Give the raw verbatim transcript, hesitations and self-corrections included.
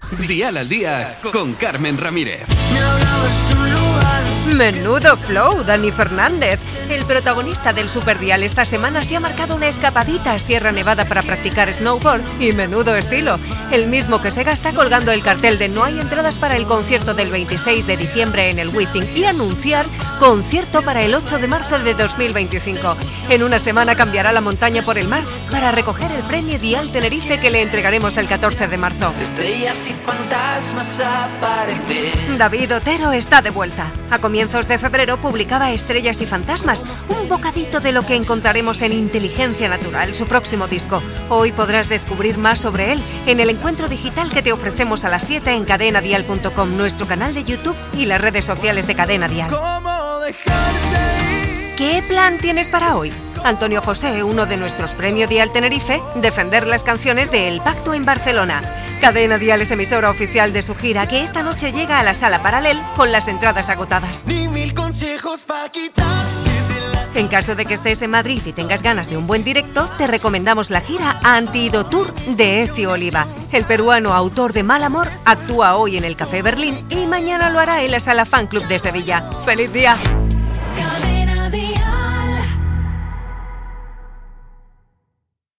Dial al Día con Carmen Ramírez. Menudo flow, Dani Fernández. El protagonista del Super Dial esta semana se ha marcado una escapadita a Sierra Nevada para practicar snowboard y menudo estilo. El mismo que se gasta colgando el cartel de no hay entradas para el concierto del veintiséis de diciembre en el Wizzing y anunciar concierto para el ocho de marzo de dos mil veinticinco. En una semana cambiará la montaña por el mar para recoger el premio Dial Tenerife que le entregaremos el catorce de marzo. Estrellas y fantasmas aparecen. David Otero está de vuelta. A comienzos de febrero publicaba Estrellas y Fantasmas, un bocadito de lo que encontraremos en Inteligencia Natural, su próximo disco. Hoy podrás descubrir más sobre él en el encuentro digital que te ofrecemos a las siete en cadena dial punto com, nuestro canal de YouTube y las redes sociales de Cadena Dial. ¿Qué plan tienes para hoy? Antonio José, uno de nuestros premios Dial Tenerife, defender las canciones de El Pacto en Barcelona. Cadena Dial es emisora oficial de su gira, que esta noche llega a la Sala Paralel con las entradas agotadas. Ni mil consejos pa' quitarte de la... En caso de que estés en Madrid y tengas ganas de un buen directo, te recomendamos la gira Antidotour de Ezio Oliva. El peruano autor de Mal Amor actúa hoy en el Café Berlín y mañana lo hará en la Sala Fan Club de Sevilla. ¡Feliz día!